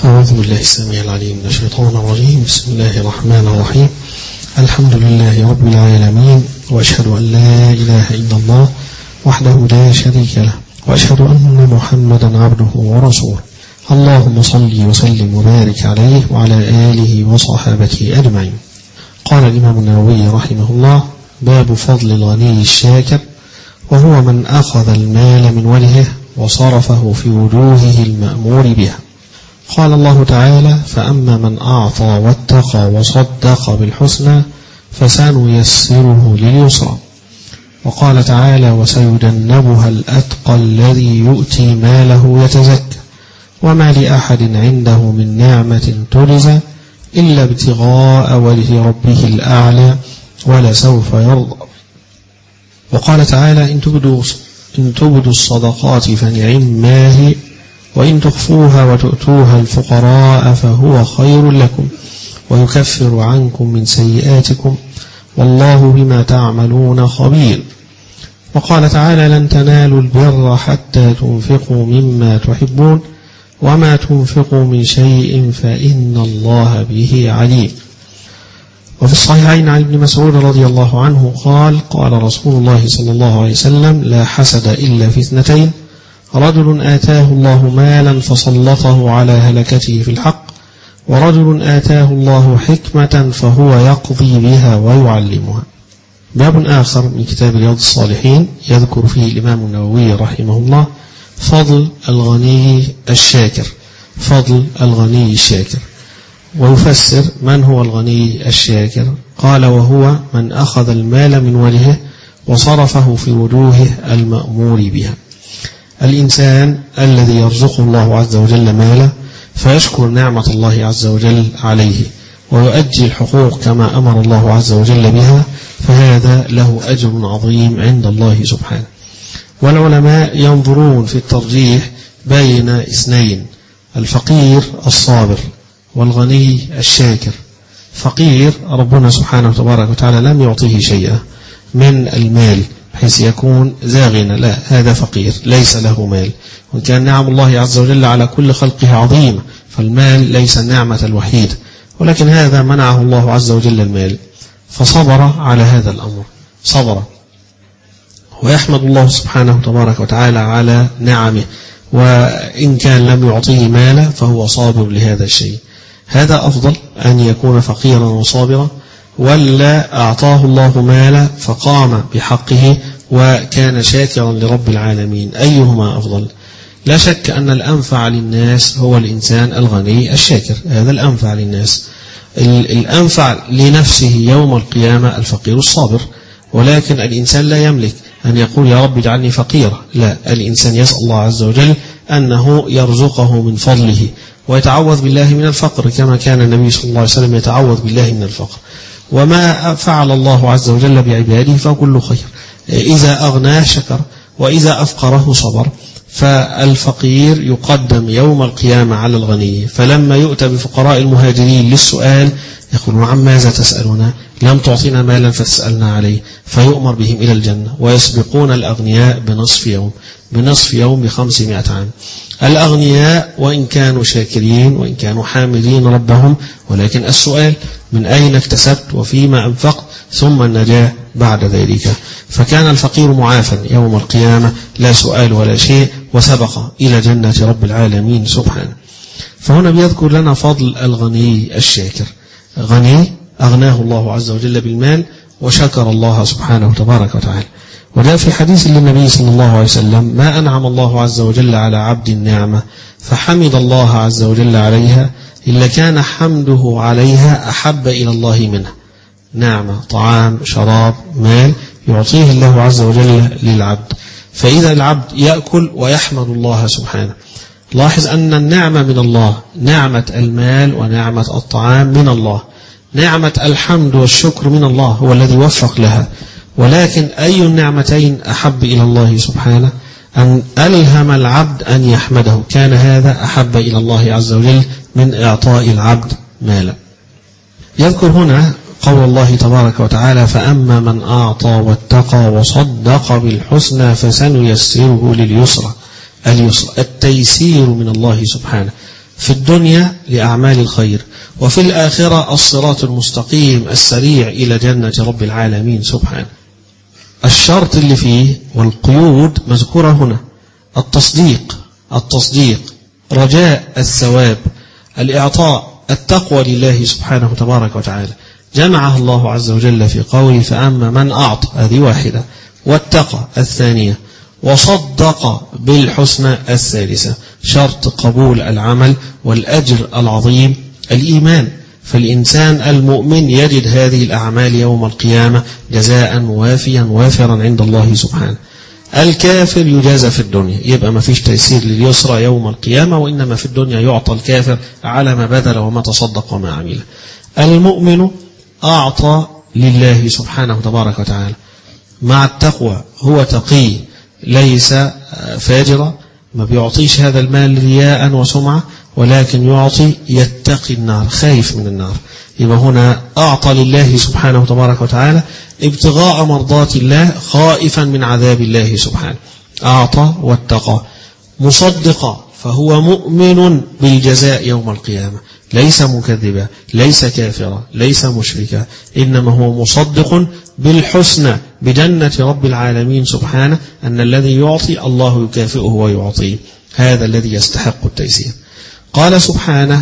أعوذ بالله السميع العليم من الشيطان الرجيم. بسم الله الرحمن الرحيم. الحمد لله رب العالمين، وأشهد أن لا إله إلا الله وحده لا شريك له، وأشهد أن محمدا عبده ورسوله. اللهم صل وسلم وبارك عليه وعلى آله وصحابته أجمعين. قال الإمام النووي رحمه الله: باب فضل الغني الشاكر، وهو من أخذ المال من وجهه وصرفه في وجوهه المأمور بها. قال الله تعالى: فأما من أعطى واتقى وصدق بالحسنى فسنيسره لليسرى. وقال تعالى: وسيجنبها الأتقى الذي يؤتي ماله يتزكى وما لأحد عنده من نعمة تجزى إلا ابتغاء وجه ربه الأعلى ولسوف يرضى. وقال تعالى: إن تبدوا الصدقات فنعما هي، وإن تخفوها وتؤتوها الفقراء فهو خير لكم ويكفر عنكم من سيئاتكم والله بما تعملون خبير. وقال تعالى: لن تنالوا البر حتى تنفقوا مما تحبون وما تنفقوا من شيء فإن الله به عليم. وفي الصحيحين عن ابن مسعود رضي الله عنه قال: قال رسول الله صلى الله عليه وسلم: لا حسد إلا في اثنتين: رجل آتاه الله مالا فسلطه على هلكته في الحق، ورجل آتاه الله حكمة فهو يقضي بها ويعلمها. باب آخر من كتاب رياض الصالحين يذكر فيه الإمام النووي رحمه الله فضل الغني الشاكر. فضل الغني الشاكر، ويفسر من هو الغني الشاكر. قال: وهو من أخذ المال من وجهه وصرفه في وجوهه المأمور بها. الإنسان الذي يرزقه الله عز وجل ماله فيشكر نعمة الله عز وجل عليه ويؤدي الحقوق كما أمر الله عز وجل بها، فهذا له أجر عظيم عند الله سبحانه. والعلماء ينظرون في الترجيح بين اثنين: الفقير الصابر والغني الشاكر. فقير ربنا سبحانه وتبارك وتعالى لم يعطيه شيئا من المال بحيث يكون زاغنا، لا، هذا فقير ليس له مال. وإن كان نعم الله عز وجل على كل خلقه عظيمة، فالمال ليس النعمة الوحيدة، ولكن هذا منعه الله عز وجل المال، فصبر على هذا الأمر، صبر ويحمد الله سبحانه وتبارك وتعالى على نعمه، وإن كان لم يعطيه مالا فهو صابر لهذا الشيء. هذا أفضل أن يكون فقيرا وصابرا، ولا أعطاه الله مالا فقام بحقه وكان شاكرا لرب العالمين. أيهما أفضل؟ لا شك أن الأنفع للناس هو الإنسان الغني الشاكر، هذا الأنفع للناس. الأنفع لنفسه يوم القيامة الفقير الصابر، ولكن الإنسان لا يملك أن يقول يا رب اجعلني فقيرا، لا، الإنسان يسأل الله عز وجل أنه يرزقه من فضله ويتعوذ بالله من الفقر، كما كان النبي صلى الله عليه وسلم يتعوذ بالله من الفقر. وما فعل الله عز وجل بعباده فكل خير، إذا أغناه شكر وإذا أفقره صبر. فالفقير يقدم يوم القيامة على الغني، فلما يؤتى بفقراء المهاجرين للسؤال يقولون: عن ماذا تسألنا؟ لم تعطينا مالا فتسألنا عليه، فيؤمر بهم إلى الجنة، ويسبقون الأغنياء بنصف يوم ب500 عام. الأغنياء وإن كانوا شاكرين وإن كانوا حامدين ربهم، ولكن السؤال: من أين اكتسبت وفيما أنفقت؟ ثم النجاة بعد ذلك. فكان الفقير معافا يوم القيامة، لا سؤال ولا شيء، وسبق إلى جنة رب العالمين سبحانه. فهنا بيذكر لنا فضل الغني الشاكر. غني أغناه الله عز وجل بالمال وشكر الله سبحانه وتبارك وتعالى. وجاء في حديث للنبي صلى الله عليه وسلم: ما أنعم الله عز وجل على عبد النعمة فحمد الله عز وجل عليها إلا كان حمده عليها أحب إلى الله منها. نعمة، طعام، شراب، مال يعطيه الله عز وجل للعبد، فإذا العبد يأكل ويحمد الله سبحانه. لاحظ أن النعمة من الله، نعمة المال ونعمة الطعام من الله، نعمة الحمد والشكر من الله، هو الذي وفق لها. ولكن أي النعمتين أحب إلى الله سبحانه؟ أن ألهم العبد أن يحمده، كان هذا أحب إلى الله عز وجل من إعطاء العبد مالا. يذكر هنا قول الله تبارك وتعالى: فأما من أعطى واتقى وصدق بالحسنى فسنيسره لليسرى. اليسر التيسير من الله سبحانه، في الدنيا لأعمال الخير، وفي الآخرة الصراط المستقيم السريع إلى جنة رب العالمين سبحانه. الشرط اللي فيه والقيود مذكورة هنا: التصديق، رجاء الثواب، الإعطاء، التقوى لله سبحانه تبارك وتعالى. جمعها الله عز وجل في قوله: فأما من أعطى، هذه واحدة، واتقى الثانية، وصدق بالحسنى الثالثة. شرط قبول العمل والأجر العظيم الإيمان، فالإنسان المؤمن يجد هذه الأعمال يوم القيامة جزاء وافيا وافرا عند الله سبحانه. الكافر يجازى في الدنيا، يبقى ما فيش تيسير لليسرى يوم القيامة، وإنما في الدنيا يعطى الكافر على ما بذل وما تصدق وما عمل. المؤمن أعطى لله سبحانه تبارك وتعالى مع التقوى، هو تقي ليس فاجرا، ما بيعطيش هذا المال رياء وسمعة، ولكن يعطي يتقي النار، خايف من النار. يبقى هنا أعطى لله سبحانه تبارك وتعالى ابتغاء مرضات الله، خائفا من عذاب الله سبحانه. أعطى واتقى. مصدقا، فهو مؤمن بالجزاء يوم القيامة، ليس مكذبا، ليس كافرا، ليس مشركا، إنما هو مصدق بالحسنى، بجنة رب العالمين سبحانه، أن الذي يعطي الله يكافئه ويعطيه، هذا الذي يستحق التيسير. قال سبحانه: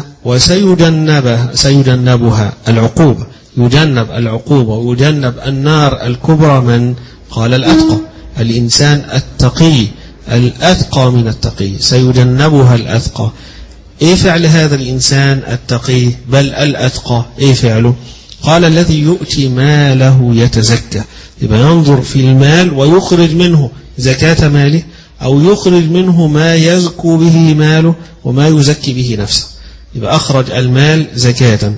سيجنبها العقوبة، يجنب العقوبة ويجنب النار الكبرى من؟ قال الأتقى، الإنسان التقي، الأتقى من التقي، سيجنبها الأتقى. إيه فعل هذا الإنسان التقي بل الأتقى؟ إيه فعله؟ قال: الذي يؤتي ماله يتزكى. يبقى ينظر في المال ويخرج منه زكاة ماله، أو يخرج منه ما يزكو به ماله وما يزكي به نفسه. يبقى أخرج المال زكاة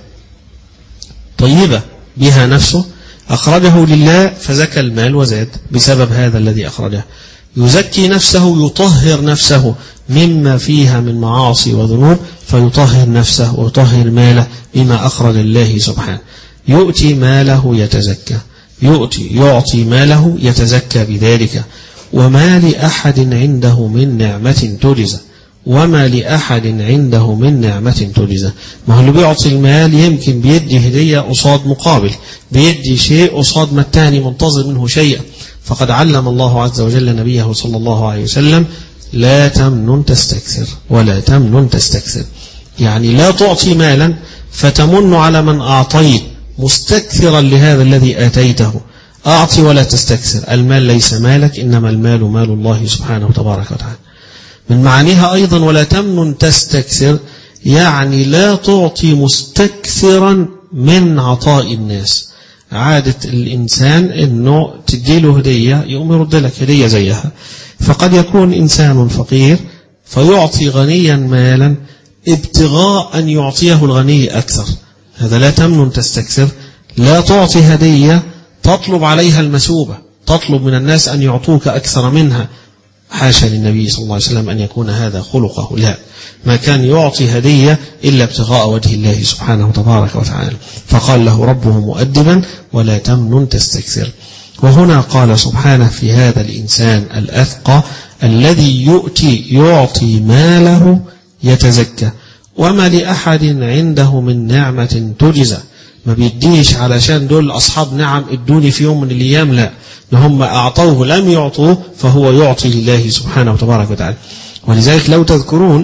طيبة بها نفسه، أخرجه لله فزكى المال وزاد بسبب هذا الذي أخرجه. يزكي نفسه، يطهر نفسه مما فيها من معاصي وذنوب، فيطهر نفسه ويطهر ماله بما أخرج الله سبحانه. يؤتي ماله يتزكى، يعطي ماله يتزكى بذلك. وما لأحد عنده من نعمة تجزى، وما لأحد عنده من نعمة تجزى. ما هو اللي بيعطي المال يمكن بيدي هدية قصاد مقابل، بيدي شيء قصاد ما الثاني منتظر منه شيئا. فقد علم الله عز وجل نبيه صلى الله عليه وسلم: لا تمنن تستكثر ولا تمنن تستكثر. يعني لا تعطي مالا فتمن على من أعطيت مستكثرا لهذا الذي آتيته. أعطي ولا تستكثر. المال ليس مالك، إنما المال مال الله سبحانه تبارك وتعالى. من معانيها أيضا ولا تمنن تستكثر، يعني لا تعطي مستكثرا من عطاء الناس. عادة الإنسان أنه تديله هدية يقوم يرد لك هدية زيها، فقد يكون إنسان فقير فيعطي غنيا مالا ابتغاء أن يعطيه الغني أكثر. هذا لا تمنن تستكثر. لا تعطي هدية تطلب عليها المثوبة، تطلب من الناس أن يعطوك أكثر منها. حاشا للنبي صلى الله عليه وسلم أن يكون هذا خلقه، لا، ما كان يعطي هدية إلا ابتغاء وجه الله سبحانه تبارك وتعالى. فقال له ربه مؤدبا: ولا تمنن تستكثر. وهنا قال سبحانه في هذا الإنسان الأتقى الذي يعطي ماله يتزكى. وما لأحد عنده من نعمة تجزى. ما بيديش علشان دول أصحاب نعم ادوني في يوم من الأيام، لا، هم أعطوه لم يعطوه، فهو يعطي لله سبحانه وتبارك وتعالى. ولذلك لو تذكرون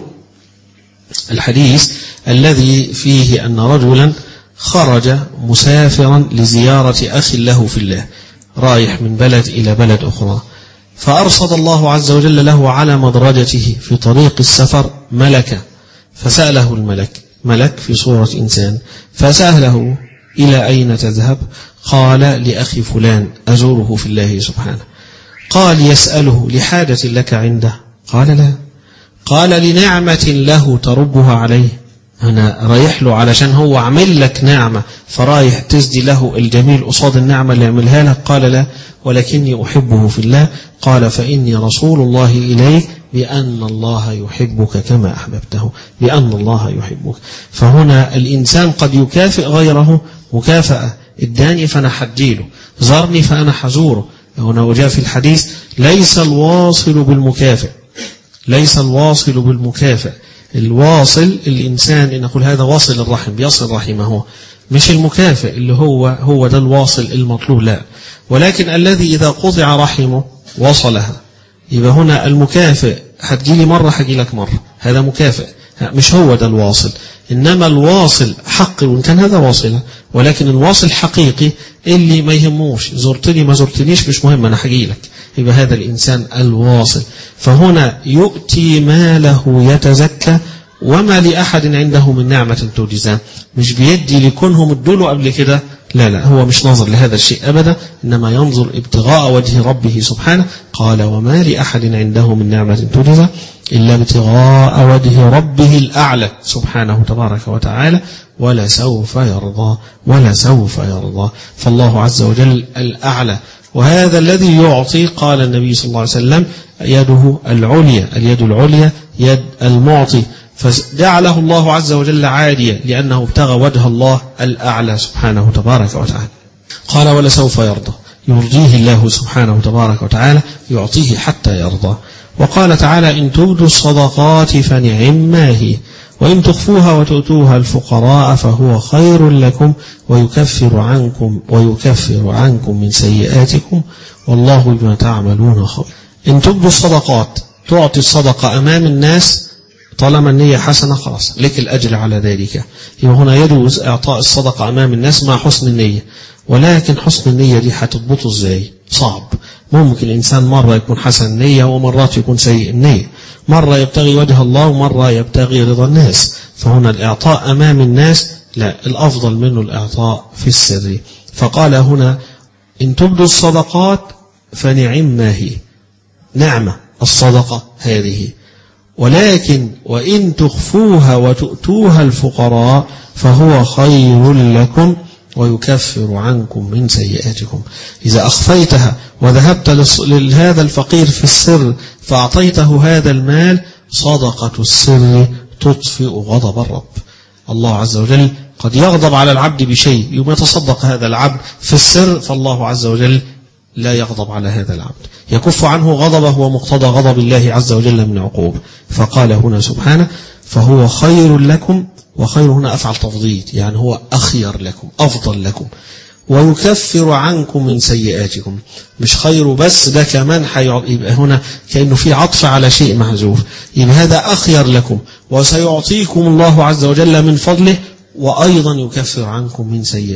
الحديث الذي فيه أن رجلا خرج مسافرا لزيارة أخ له في الله، رايح من بلد إلى بلد أخرى، فأرصد الله عز وجل له على مدرجته في طريق السفر ملكا، فسأله الملك، ملك في صورة إنسان، فسأله: إلى أين تذهب؟ قال: لأخي فلان أزوره في الله سبحانه. قال: يسأله لحاجة لك عنده؟ قال: لا. قال: لنعمة له تربها عليه، أنا رايح له علشان هو عمل لك نعمة فرايح تزدي له الجميل قصاد النعمة اللي عملها لك؟ قال: لا، ولكني أحبه في الله. قال: فإني رسول الله إليك بأن الله يحبك كما أحببته، بأن الله يحبك. فهنا الإنسان قد يكافئ غيره مكافأة، اداني فأنا حجيله، زارني فأنا حزوره. هنا وجاء في الحديث: ليس الواصل بالمكافئ، ليس الواصل بالمكافئ، الواصل الإنسان إن نقول هذا واصل الرحم بيصل رحمه، مش المكافئ اللي هو ده الواصل المطلوب، لا، ولكن الذي إذا قطع رحمه وصلها. يبقى هنا المكافئ هتجيلي مرة هجيلك مرة، هذا مكافئ، مش هو ده الواصل. إنما الواصل حق، وإن كان هذا واصل، ولكن الواصل حقيقي اللي ما يهموش زرتني ما زرتنيش مش مهم أنا هجيلك، يبقى هذا الإنسان الواصل. فهنا يؤتي ماله يتزكى وما لأحد عنده من نعمة تجزى، مش بيدي لكونهم ادوله قبل كده، لا، هو مش ناظر لهذا الشيء أبدا، إنما ينظر ابتغاء وجه ربه سبحانه. قال وما لأحد عنده من نعمة تجزى إلا ابتغاء وجه ربه الأعلى سبحانه تبارك وتعالى ولسوف يرضى. فالله عز وجل الأعلى، وهذا الذي يعطي قال النبي صلى الله عليه وسلم يده العليا، اليد العليا يد المعطي، فجعله الله عز وجل عاليا لأنه ابتغى وجه الله الأعلى سبحانه تبارك وتعالى. قال ولسوف يرضى، يرضيه الله سبحانه تبارك وتعالى، يعطيه حتى يرضى. وقال تعالى إن تبدوا الصدقات فنعما هي وإن تخفوها وتؤتوها الفقراء فهو خير لكم ويكفر عنكم من سيئاتكم والله بما تعملون خبير. إن تبدوا الصدقات، تعطي الصدقة أمام الناس طالما النية حسنة خلاص لك الأجر على ذلك. يبقى هنا يجوز إعطاء الصدقة أمام الناس مع حسن النية، ولكن حسن النية دي هتضبطه إزاي؟ صعب. ممكن الإنسان مرة يكون حسن النية ومرات يكون سيء النية، مرة يبتغي وجه الله ومرة يبتغي رضا الناس. فهنا الإعطاء أمام الناس لا، الأفضل منه الإعطاء في السر. فقال هنا إن تبدوا الصدقات فنعما هي، نعمة الصدقة هذه، ولكن وإن تخفوها وتؤتوها الفقراء فهو خير لكم ويكفر عنكم من سيئاتكم. إذا أخفيتها وذهبت لهذا الفقير في السر فأعطيته هذا المال، صدقة السر تطفئ غضب الرب. الله عز وجل قد يغضب على العبد بشيء يوم يتصدق هذا العبد في السر، فالله عز وجل لا يغضب على هذا العبد، يكف عنه غضبه ومقتضى غضب الله عز وجل من عقوبة. فقال هنا سبحانه فهو خير لكم، وخير هنا أفعل تفضيل، يعني هو أخير لكم أفضل لكم، ويكفر عنكم من سيئاتكم، مش خير بس ده كمان يبقى هنا كأنه في عطف على شيء محذوف، يبقى هذا أخير لكم وسيعطيكم الله عز وجل من فضله، وأيضا يكفر عنكم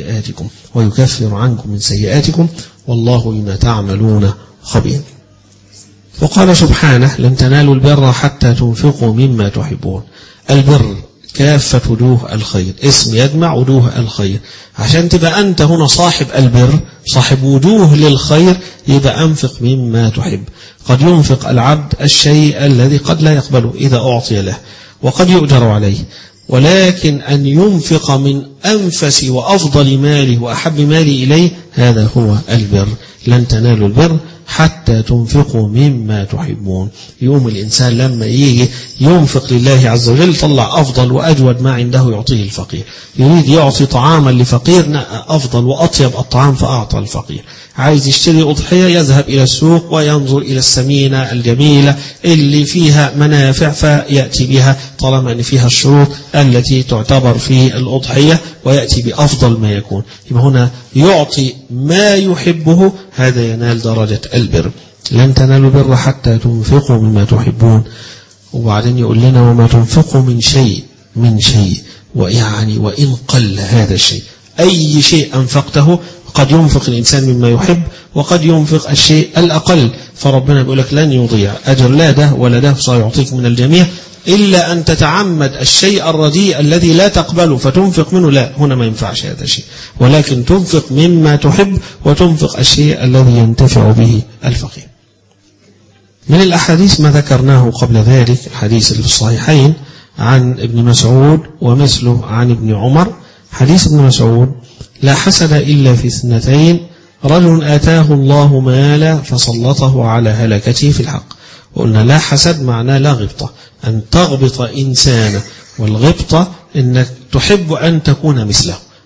من سيئاتكم والله بما تعملون خبير. وقال سبحانه لن تنالوا البر حتى تنفقوا مما تحبون. البر كافة وجوه الخير، اسم يجمع وجوه الخير، عشان تبقى أنت هنا صاحب البر صاحب وجوه للخير، يبقى أنفق مما تحب. قد ينفق العبد الشيء الذي قد لا يقبله إذا أعطي له وقد يؤجر عليه، ولكن أن ينفق من أنفس وأفضل ماله وأحب ماله إليه، هذا هو البر. لن تنالوا البر حتى تنفقوا مما تحبون. يوم الإنسان لما يجي ينفق لله عز وجل طلع أفضل وأجود ما عنده يعطيه الفقير، يريد يعطي طعاما لفقير نقى أفضل وأطيب الطعام فأعطى الفقير. عايز يشتري أضحية يذهب إلى السوق وينظر إلى السمينة الجميلة اللي فيها منافع فيأتي بها طالما أن فيها الشروط التي تعتبر في الأضحية، ويأتي بأفضل ما يكون. يبقى هنا يعطي ما يحبه، هذا ينال درجة البر. لن تنالوا البر حتى تنفقوا مما تحبون. وبعدين يقول لنا وما تنفقوا من شيء ويعني وإن قل هذا الشيء، أي شيء أنفقته. قد ينفق الإنسان مما يحب وقد ينفق الشيء الأقل، فربنا بيقول لك لن يضيع أجر لا ده ولا ده، سيعطيك من الجميع، إلا أن تتعمد الشيء الرديء الذي لا تقبله فتنفق منه، لا، هنا ما ينفعش هذا الشيء، ولكن تنفق مما تحب وتنفق الشيء الذي ينتفع به الفقير. من الأحاديث ما ذكرناه قبل ذلك، الحديث اللي في الصحيحين عن ابن مسعود ومثله عن ابن عمر. حديث ابن مسعود لا حسد إلا في اثنتين، رجل آتاه الله مالا فسلطه على هلكته في الحق. وقلنا لا حسد معناه لا غبطة، أن تغبط إنسانا، والغبطة إنك تحب أن تكون مثله،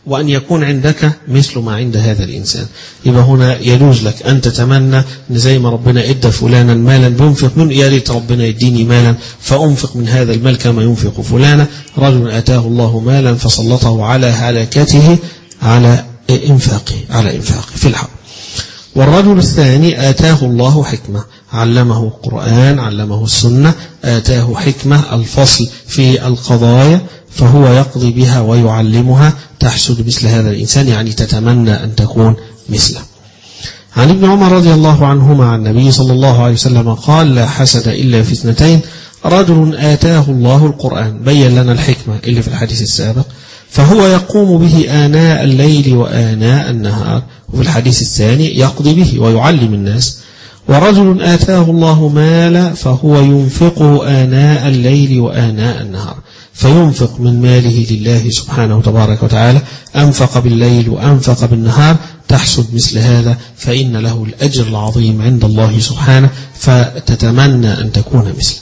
وأن يكون عندك مثل ما عند هذا الإنسان. يبقى هنا يجوز لك أن تتمنى أن زي ما ربنا إدى فلانا مالا بينفق منه، يا ريت ربنا يديني مالا فأنفق من هذا المال كما ينفق فلانا. رجل آتاه الله مالا فسلطه على هلكته على إنفاقه في الحق. والرجل الثاني آتاه الله حكمة، علمه القرآن، علمه السنة، آتاه حكمة الفصل في القضايا فهو يقضي بها ويعلمها، تحسد مثل هذا الإنسان، يعني تتمنى أن تكون مثله. عن ابن عمر رضي الله عنهما عن النبي صلى الله عليه وسلم قال: لا حسد إلا في اثنتين، رجل آتاه الله القرآن، بين لنا الحكمة اللي في الحديث السابق، فهو يقوم به آناء الليل وآناء النهار، وفي الحديث الثاني يقضي به ويعلم الناس. ورجل آتاه الله مالا فهو ينفقه آناء الليل وآناء النهار، فينفق من ماله لله سبحانه تبارك وتعالى، أنفق بالليل وأنفق بالنهار، تحسد مثل هذا فإن له الأجر العظيم عند الله سبحانه، فتتمنى أن تكون مثله.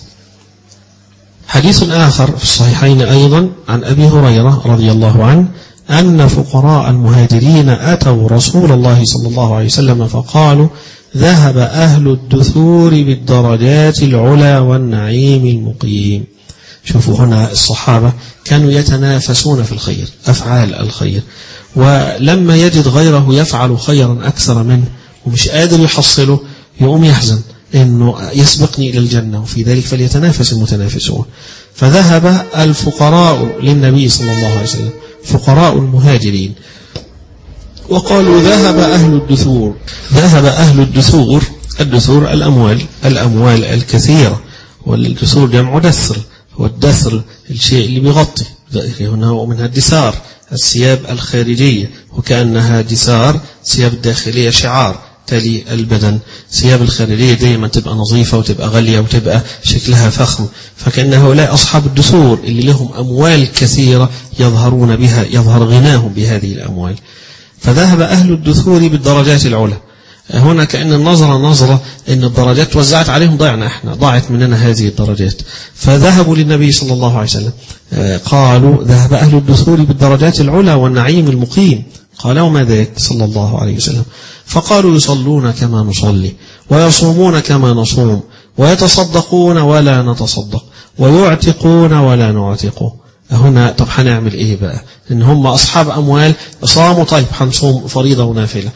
حديث آخر في الصحيحين أيضا عن أبي هريرة رضي الله عنه أن فقراء المهاجرين أتوا رسول الله صلى الله عليه وسلم فقالوا: ذهب أهل الدثور بالدرجات العلى والنعيم المقيم. شوفوا هنا الصحابة كانوا يتنافسون في الخير، أفعال الخير، ولما يجد غيره يفعل خيرا أكثر منه ومش قادر يحصله يقوم يحزن إنه يسبقني إلى الجنة، وفي ذلك فليتنافس المتنافسون. فذهب الفقراء للنبي صلى الله عليه وسلم، فقراء المهاجرين، وقالوا: ذهب أهل الدثور. ذهب أهل الدثور، الدثور الأموال الكثيرة، والدثور جمع دثر، والدثر الشيء اللي بيغطي، هنا ومنها الدثار الثياب الخارجية، وكأنها دثار ثياب الداخلية شعار تلي البدن. ثياب الخارجية دائما تبقى نظيفة وتبقى غالية وتبقى شكلها فخم، فكأن هؤلاء أصحاب الدثور اللي لهم أموال كثيرة يظهرون بها، يظهر غناهم بهذه الأموال. فذهب أهل الدثور بالدرجات العلى. هنا كأن النظرة نظرة أن الدرجات توزعت عليهم، ضاعت مننا هذه الدرجات. فذهبوا للنبي صلى الله عليه وسلم قالوا: ذهب أهل الدثور بالدرجات العلى والنعيم المقيم. قال: وما ذاك صلى الله عليه وسلم؟ فقالوا: يصلون كما نصلي، ويصومون كما نصوم، ويتصدقون ولا نتصدق، ويعتقون ولا نعتق. هنا طب هنعمل ايه بقى؟ ان هم اصحاب اموال، صاموا، طيب هنصوم فريضه ونافله،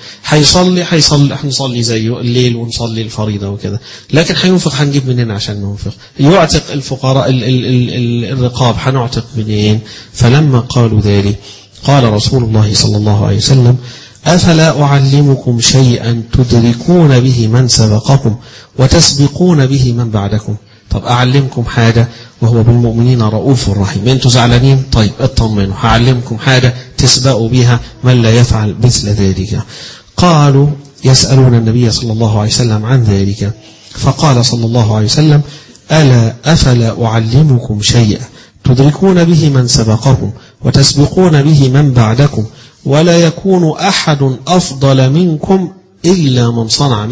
هنصلي زيه الليل ونصلي الفريضه وكده، لكن هينفق هنجيب منين عشان ننفق؟ يعتق الفقراء الرقاب هنعتق منين؟ فلما قالوا ذلك قال رسول الله صلى الله عليه وسلم: أفلا أعلمكم شيئا تدركون به من سبقكم وتسبقون به من بعدكم؟ طب أعلمكم حاجة وهو بالمؤمنين رؤوف رحيم، أنتوا زعلانين؟ طيب اطمنوا، هعلمكم حاجة تسبقوا بها من لا يفعل مثل ذلك. قالوا يسألون النبي صلى الله عليه وسلم عن ذلك، فقال صلى الله عليه وسلم: ألا أفلا أعلمكم شيئا تدركون به من سبقكم وتسبقون به من بعدكم، ولا يكون أحد أفضل منكم إلا من صنع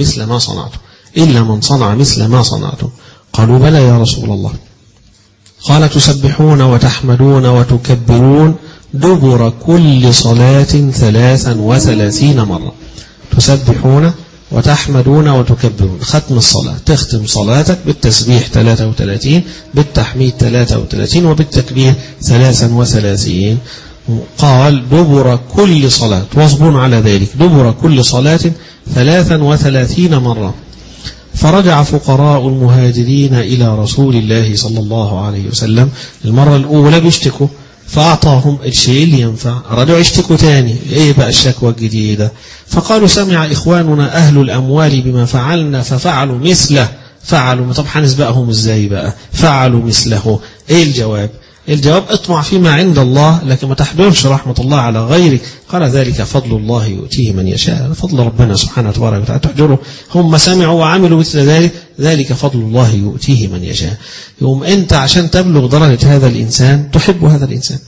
مثل ما صنعتم. قالوا: بلى يا رسول الله. قال: تسبحون وتحمدون وتكبرون دبر كل صلاة 33 مرة. تسبحون وتحمدون وتكبرون، ختم الصلاة، تختم صلاتك بالتسبيح 33، بالتحميد 33، وبالتكبير 33. قال: دبر كل صلاة، واصبرون على ذلك، دبر كل صلاة 33 مرة. فرجع فقراء المهاجرين إلى رسول الله صلى الله عليه وسلم، المرة الأولى بيشتكوا فأعطاهم الشيء اللي ينفع، رجعوا يشتكوا تاني، إيه بقى الشكوى الجديدة؟ فقالوا: سمع إخواننا أهل الأموال بما فعلنا ففعلوا مثله. فعلوا، طب هنسبقهم إزاي بقى؟ فعلوا مثله. إيه الجواب؟ الجواب: اطمع فيما عند الله، لكن ما تحضرش رحمة الله على غيرك. قال: ذلك فضل الله يؤتيه من يشاء، فضل ربنا سبحانه وتعالى تحضره، هم سمعوا وعملوا مثل ذلك، ذلك فضل الله يؤتيه من يشاء. يوم أنت عشان تبلغ درجة هذا الإنسان تحب هذا الإنسان،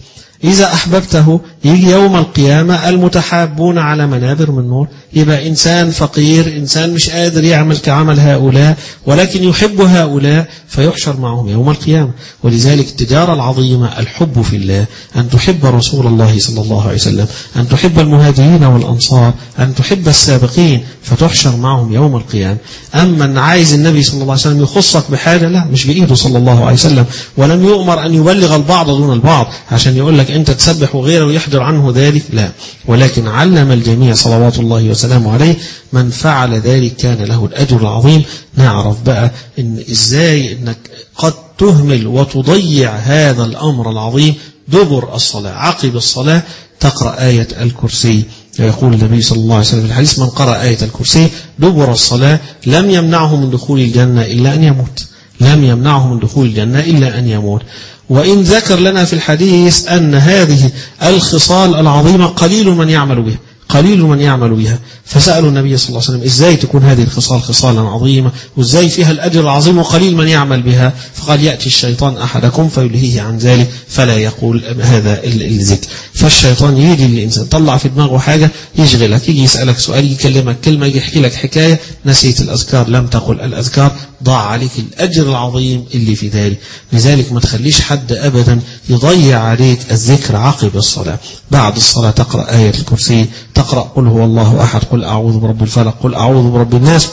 إذا أحببته يجي يوم القيامة المتحابون على منابر من نور، يبقى إنسان فقير، إنسان مش قادر يعمل كعمل هؤلاء ولكن يحب هؤلاء فيحشر معهم يوم القيامة. ولذلك التجارة العظيمة الحب في الله، أن تحب رسول الله صلى الله عليه وسلم، أن تحب المهاجرين والأنصار، أن تحب السابقين فتحشر معهم يوم القيامة. أما أن عايز النبي صلى الله عليه وسلم يخصك بحاجة، لا، مش بإيده صلى الله عليه وسلم، ولم يؤمر أن يبلغ البعض دون البعض عشان يقول لك أنت تسبح وغيره ويحضر عنه ذلك، لا، ولكن علم الجميع صلوات الله وسلامه عليه، من فعل ذلك كان له الأجر العظيم. نعرف بقى إن إزاي إنك قد تهمل وتضيع هذا الأمر العظيم. دبر الصلاة، عقب الصلاة تقرأ آية الكرسي. يقول النبي صلى الله عليه وسلم في الحديث: من قرأ آية الكرسي دبر الصلاة لم يمنعه من دخول الجنة إلا أن يموت، لم يمنعه من دخول الجنة إلا أن يموت. وإن ذكر لنا في الحديث أن هذه الخصال العظيمة قليل من يعمل بها، قليل من يعمل بها، فسألوا النبي صلى الله عليه وسلم: إزاي تكون هذه الخصال خصالا عظيمة وإزاي فيها الأجر العظيم وقليل من يعمل بها؟ فقال: يأتي الشيطان أحدكم فيلهيه عن ذلك فلا يقول هذا الذكر. فالشيطان يجي للإنسان طلع في دماغه حاجة يشغلك، يجي يسألك سؤال، يكلمك كلمة، يجي يحكي لك حكاية، نسيت الأذكار، لم تقل الأذكار، ضاع عليك الأجر العظيم اللي في ذلك. لذلك ما تخليش حد أبدا يضيع عليك الذكر عقب الصلاة. بعد الصلاة تقرأ آية الكرسي، تقرأ قل هو الله أحد، قل أعوذ برب الفلق، قل أعوذ برب الناس،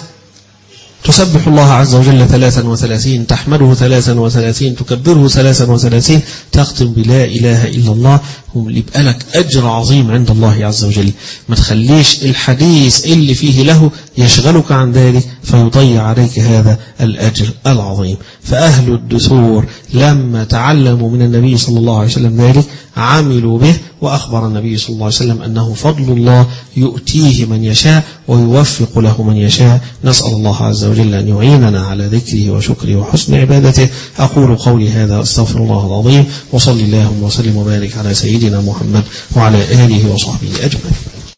تسبح الله عز وجل 33، تحمده 33، تكبره 33، تختم بلا إله إلا الله، يبقى لك أجر عظيم عند الله عز وجل. ما تخليش الحديث اللي فيه له يشغلك عن ذلك فيضيع عليك هذا الأجر العظيم. فأهل الدثور لما تعلموا من النبي صلى الله عليه وسلم ذلك عملوا به، وأخبر النبي صلى الله عليه وسلم أنه فضل الله يؤتيه من يشاء ويوفق له من يشاء. نسأل الله عز وجل أن يعيننا على ذكره وشكره وحسن عبادته. أقول قولي هذا واستغفر الله العظيم، وصلي اللهم وسلم وبارك على سيدنا محمد وعلى آله وصحبه أجمعين.